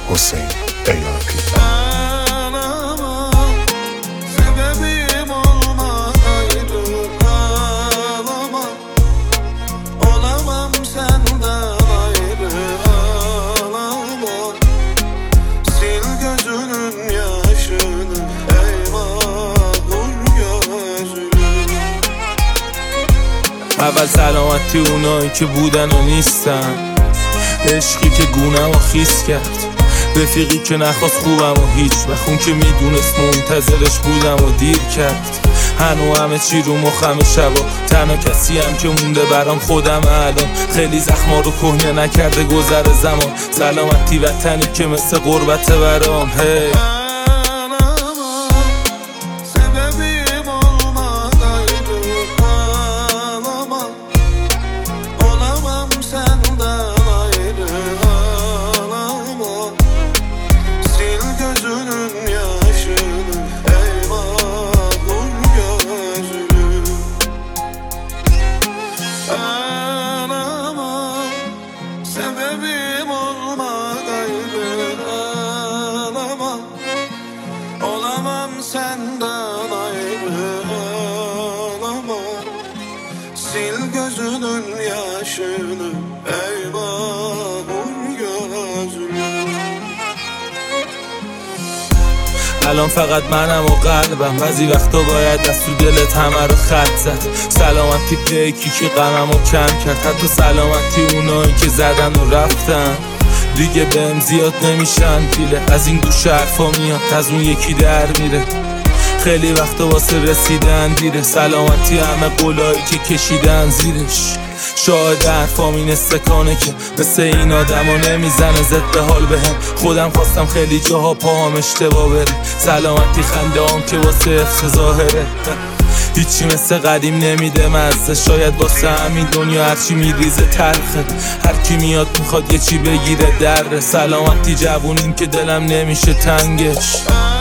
حسین ARP. اول سلامتی اونایی که بودن و نیستن، عشقی که گونم و خیس کرد، رفیقی که نخواست خوبم و هیچ وقت اون که میدونست منتظرش بودم و دیر کرد. هنو همه چی رو مخم شبا، تنها کسی هم که مونده برام خودم الان. خیلی زخما رو کهنه نکرده گذر زمان، سلامتی وطنی که مثل غربت برام. هی sebebim olma gayrı ağlama, olamam senden ayrı ağlama. Sil gözünün yaşını eyvah vur gözünü. الان فقط منم و قلبم، بعضی وقتا باید از تو دلت همه رو خط زد. سلامتی پیکی که غمم رو کم کرد، حتی سلامتی اونایی که زدن و رفتن دیگه بهم زیاد نمیشن پیله. از این گوش حرفا میاد، از اون یکی در میره. خیلی وقتا واسه رسیدن دیره، سلامتی همه قولایی که کشیدن زیرش. شاید حرفام این استکانه که مثل این آدم ها نمیزنه زد حال بهم. خودم خواستم خیلی جاها پاهم اشتباه بره، سلامتی خنده هم که واسه افس ظاهره. هیچی مثل قدیم نمیده مزه، شاید واسه همین دنیا هرچی میریزه تلخه. هرکی میاد میخواد یه چی بگیره دره، سلامتی جوونیم که دلم نمیشه تنگش.